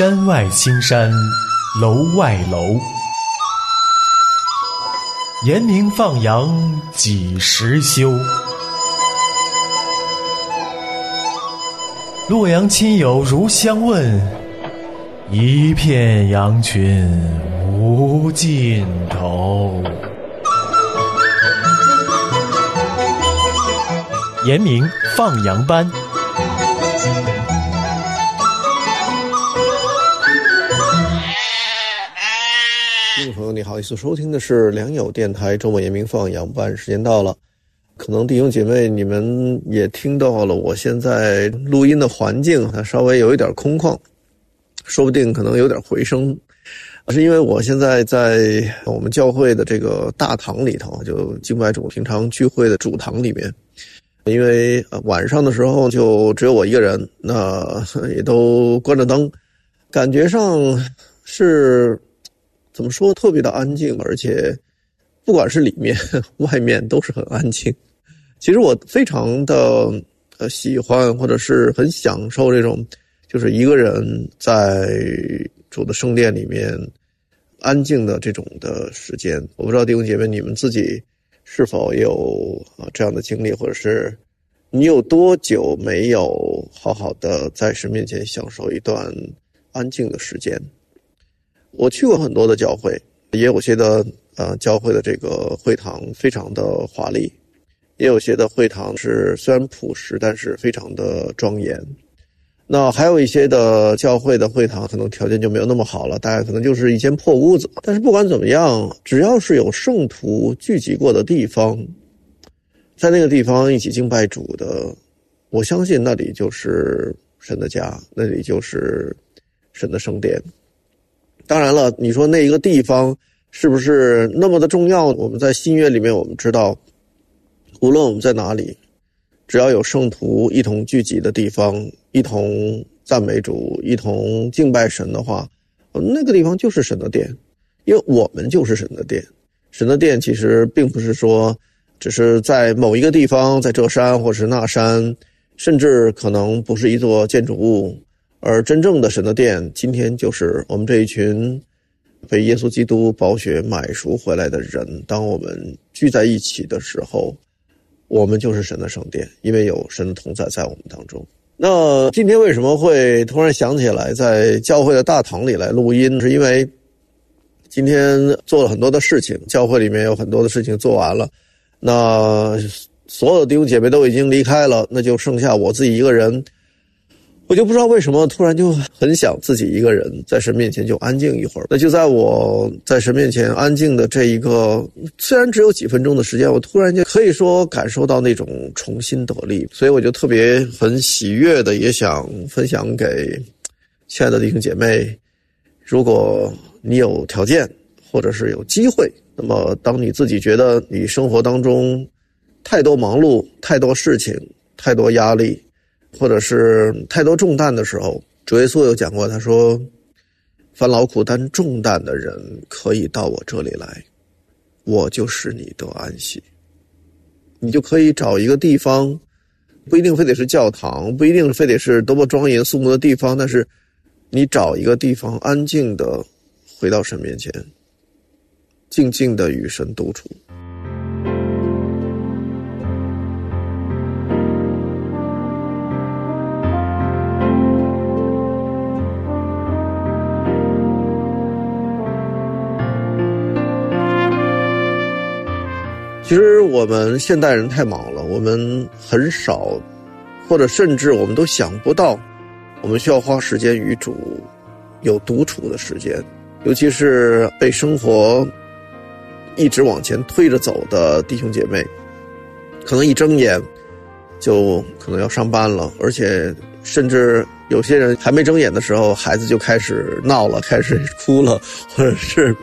山外青山楼外楼，严明放羊几时休？洛阳亲友如相问，一片羊群无尽头。严明放羊班。 听众朋友你好，你所收听的是良友电台周末严明放羊班，时间到了。可能弟兄姐妹你们也听到了，我现在录音的环境它稍微有一点空旷，说不定可能有点回声，是因为我现在在我们教会的这个大堂里头，就敬拜主平常聚会的主堂里面。因为晚上的时候就只有我一个人，那也都关着灯，感觉上是怎么说，特别的安静，而且不管是里面外面都是很安静。其实我非常的喜欢或者是很享受这种就是一个人在主的圣殿里面安静的这种的时间。我不知道弟兄姐妹你们自己是否也有这样的经历，或者是你有多久没有好好的在神面前享受一段安静的时间。我去过很多的教会，也有些的教会的这个会堂非常的华丽，也有些的会堂是虽然朴实但是非常的庄严。那还有一些的教会的会堂可能条件就没有那么好了，大概可能就是一间破屋子。但是不管怎么样，只要是有圣徒聚集过的地方，在那个地方一起敬拜主的，我相信那里就是神的家，那里就是神的圣殿。当然了，你说那一个地方是不是那么的重要？我们在新约里面我们知道，无论我们在哪里，只要有圣徒一同聚集的地方，一同赞美主，一同敬拜神的话，那个地方就是神的殿，因为我们就是神的殿。神的殿其实并不是说只是在某一个地方，在这山或是那山，甚至可能不是一座建筑物，而真正的神的殿今天就是我们这一群被耶稣基督宝血买赎回来的人。当我们聚在一起的时候，我们就是神的圣殿，因为有神的同在在我们当中。那今天为什么会突然想起来在教会的大堂里来录音，是因为今天做了很多的事情，教会里面有很多的事情做完了，那所有的弟兄姐妹都已经离开了，那就剩下我自己一个人。我就不知道为什么突然就很想自己一个人在神面前就安静一会儿。那就在我在神面前安静的这一个虽然只有几分钟的时间，我突然就可以说感受到那种重新得力，所以我就特别很喜悦的也想分享给亲爱的弟兄姐妹。如果你有条件或者是有机会，那么当你自己觉得你生活当中太多忙碌，太多事情，太多压力，或者是太多重担的时候，主耶稣有讲过，他说凡劳苦担重担的人可以到我这里来，我就使你得安息。你就可以找一个地方，不一定非得是教堂，不一定非得是多么庄严肃穆的地方，但是你找一个地方安静的回到神面前，静静的与神独处。其实我们现代人太忙了，我们很少，或者甚至我们都想不到，我们需要花时间与主有独处的时间。尤其是被生活一直往前推着走的弟兄姐妹，可能一睁眼就可能要上班了，而且甚至有些人还没睁眼的时候，孩子就开始闹了，开始哭了，或者是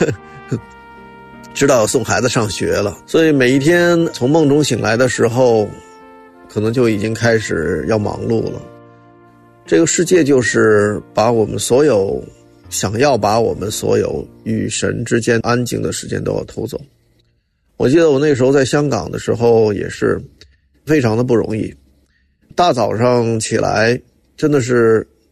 知道要送孩子上学了。所以每一天从梦中醒来的时候，可能就已经开始要忙碌了。这个世界就是把我们所有想要把我们所有与神之间安静的时间都要偷走。我记得我那时候在香港的时候也是非常的不容易，大早上起来真的是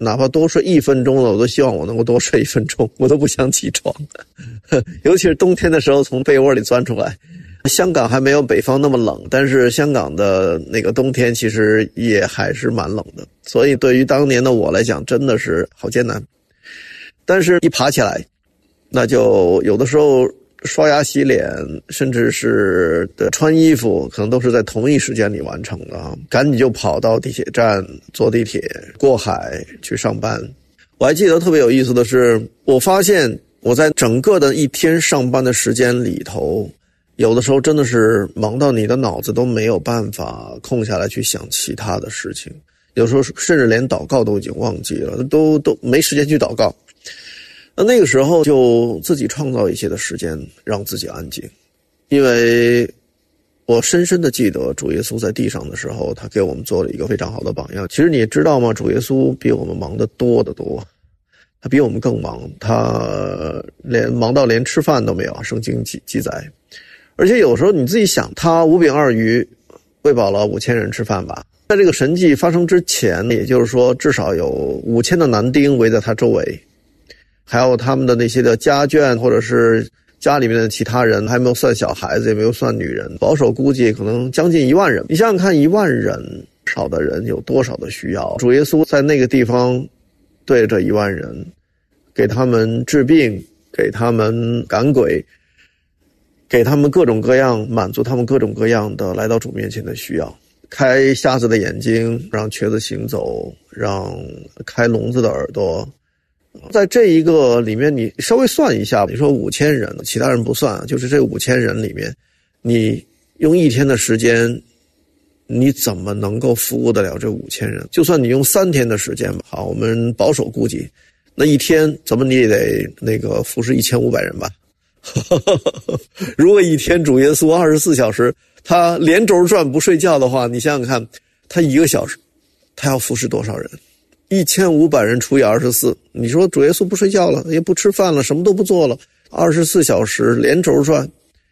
哪怕多睡1分钟了，我都希望我能够多睡1分钟，我都不想起床。尤其是冬天的时候，从被窝里钻出来。香港还没有北方那么冷，但是香港的那个冬天其实也还是蛮冷的，所以对于当年的我来讲，真的是好艰难。但是一爬起来，那就有的时候刷牙洗脸，甚至是穿衣服，可能都是在同一时间里完成的啊！赶紧就跑到地铁站，坐地铁过海去上班。我还记得特别有意思的是，我发现我在整个的一天上班的时间里头，有的时候真的是忙到你的脑子都没有办法空下来去想其他的事情，有时候甚至连祷告都已经忘记了，都没时间去祷告。那个时候就自己创造一些的时间让自己安静，因为我深深的记得主耶稣在地上的时候，他给我们做了一个非常好的榜样。其实你也知道吗，主耶稣比我们忙得多得多，他比我们更忙，他忙到连吃饭都没有，圣经记载。而且有时候你自己想，他5饼2鱼喂饱了5000人吃饭吧，在这个神迹发生之前，也就是说至少有5000的男丁围在他周围，还有他们的那些的家眷，或者是家里面的其他人，还没有算小孩子，也没有算女人，保守估计可能将近1万人。你想想看，1万人少的人有多少的需要？主耶稣在那个地方对着1万人，给他们治病，给他们赶鬼，给他们各种各样，满足他们各种各样的来到主面前的需要，开瞎子的眼睛，让瘸子行走，让开聋子的耳朵。在这一个里面，你稍微算一下，你说5000人，其他人不算，就是这5000人里面，你用1天的时间，你怎么能够服务得了这5000人？就算你用3天的时间吧，好，我们保守估计，那1天怎么你也得服侍1500人吧。如果1天主耶稣24小时，他连轴转不睡觉的话，你想想看，他1个小时，他要服侍多少人？1500人除以24，你说主耶稣不睡觉了，也不吃饭了，什么都不做了，24小时连轴转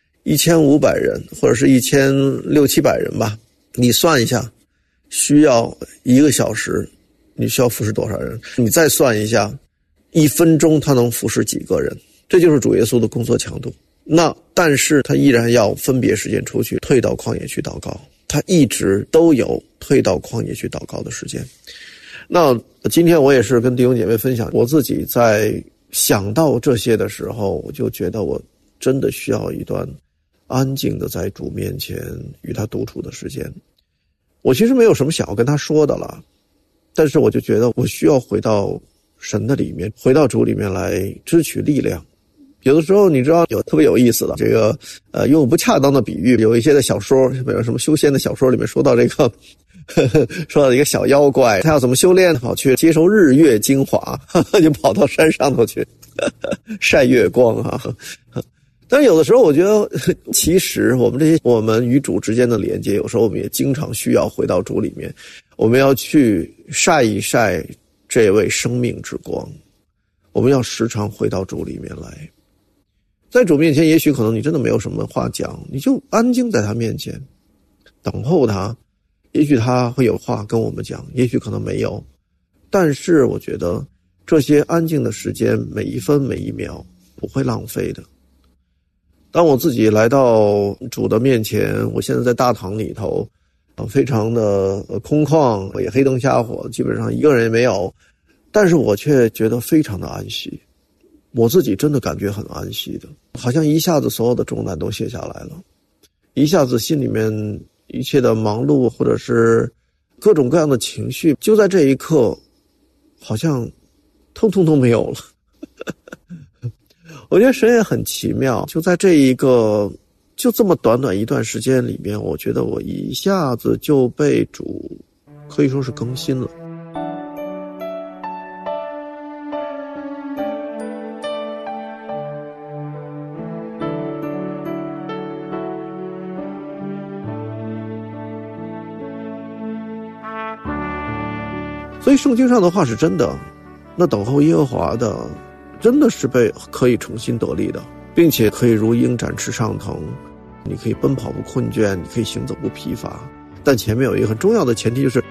，1500人或者是1600-700人吧，你算一下，需要1个小时，你需要服侍多少人？你再算一下，1分钟他能服侍几个人？这就是主耶稣的工作强度。那但是他依然要分别时间出去，退到旷野去祷告，他一直都有退到旷野去祷告的时间。那今天我也是跟弟兄姐妹分享，我自己在想到这些的时候，我就觉得我真的需要一段安静的在主面前与他独处的时间。我其实没有什么想要跟他说的了，但是我就觉得我需要回到神的里面，回到主里面来支取力量。有的时候你知道有特别有意思的这个用不恰当的比喻，有一些的小说，比如什么修仙的小说里面说到这个说到一个小妖怪，他要怎么修炼，跑去接受日月精华，就跑到山上头去晒月光啊。但是有的时候我觉得其实我们与主之间的连接，有时候我们也经常需要回到主里面，我们要去晒一晒这位生命之光，我们要时常回到主里面来。在主面前，也许可能你真的没有什么话讲，你就安静在他面前等候他，也许他会有话跟我们讲，也许可能没有，但是我觉得这些安静的时间，每一分每一秒不会浪费的。当我自己来到主的面前，我现在在大堂里头，非常的空旷，也黑灯瞎火，基本上一个人也没有，但是我却觉得非常的安息，我自己真的感觉很安息的，好像一下子所有的重担都卸下来了，一下子心里面一切的忙碌或者是各种各样的情绪，就在这一刻好像通通都没有了。我觉得神也很奇妙，就在这一个就这么短短一段时间里面，我觉得我一下子就被主可以说是更新了。所以圣经上的话是真的，那等候耶和华的真的是可以重新得力的，并且可以如鹰展翅上腾，你可以奔跑不困倦，你可以行走不疲乏。但前面有一个很重要的前提，就是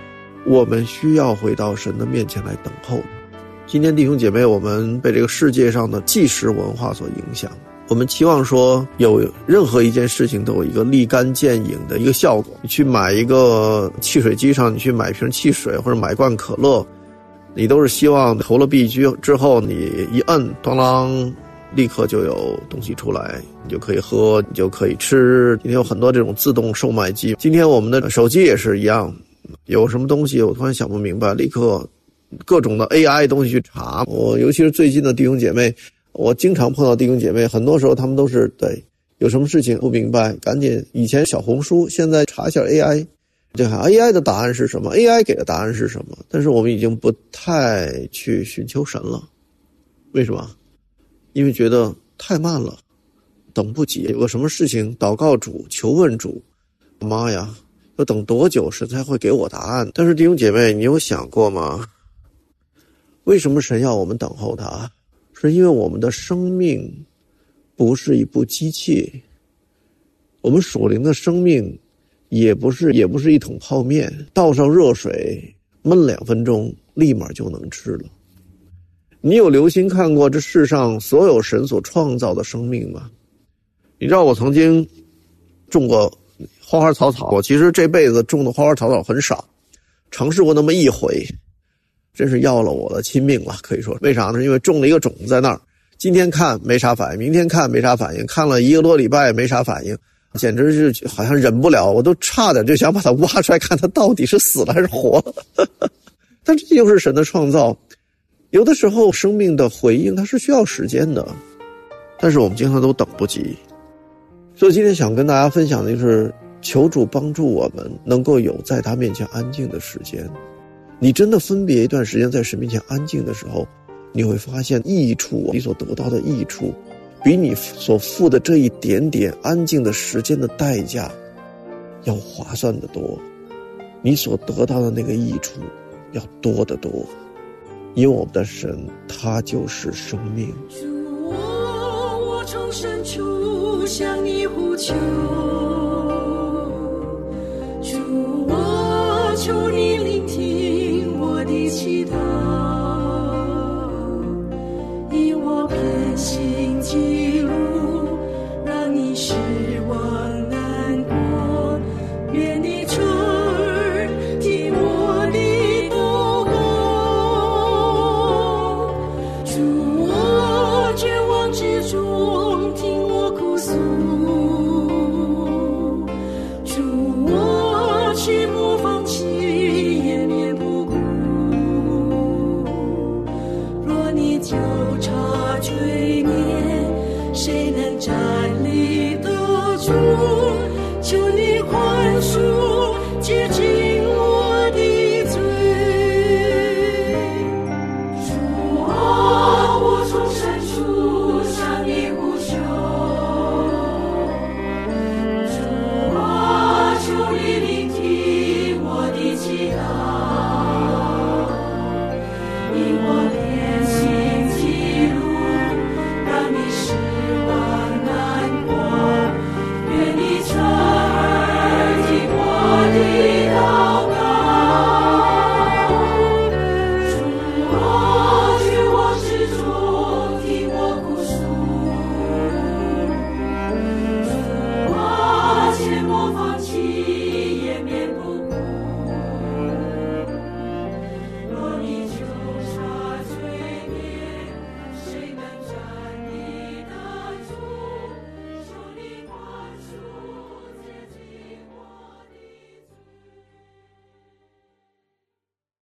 我们需要回到神的面前来等候。今天弟兄姐妹，我们被这个世界上的计时文化所影响，我们期望说有任何一件事情都有一个立竿见影的一个效果。你去买一个汽水机上，你去买瓶汽水或者买罐可乐，你都是希望投了币之后你一摁，当啷，立刻就有东西出来，你就可以喝，你就可以吃。今天有很多这种自动售卖机，今天我们的手机也是一样，有什么东西我突然想不明白，立刻各种的 AI 东西去查。我尤其是最近的弟兄姐妹，我经常碰到弟兄姐妹，很多时候他们都是对有什么事情不明白，赶紧以前小红书，现在查一下 AI， 就看 AI 的答案是什么， AI 给的答案是什么。但是我们已经不太去寻求神了。为什么？因为觉得太慢了，等不及。有个什么事情祷告主，求问主，妈呀，要等多久神才会给我答案？但是弟兄姐妹，你有想过吗？为什么神要我们等候他？是因为我们的生命不是一部机器，我们属灵的生命也不是一桶泡面，倒上热水焖2分钟立马就能吃了。你有留心看过这世上所有神所创造的生命吗？你知道我曾经种过花花草草，我其实这辈子种的花花草草很少，尝试过那么一回，真是要了我的亲命了，可以说。为啥呢？因为种了一个种子在那儿，今天看没啥反应，明天看没啥反应，看了1个多礼拜没啥反应，简直是好像忍不了，我都差点就想把它挖出来看它到底是死了还是活了。但这就是神的创造，有的时候生命的回应它是需要时间的，但是我们经常都等不及。所以今天想跟大家分享的就是求主帮助我们能够有在他面前安静的时间。你真的分别一段时间在神面前安静的时候，你会发现益处，你所得到的益处比你所付的这一点点安静的时间的代价要划算得多，你所得到的那个益处要多得多。因为我们的神他就是生命。 主，我从深处向你呼求。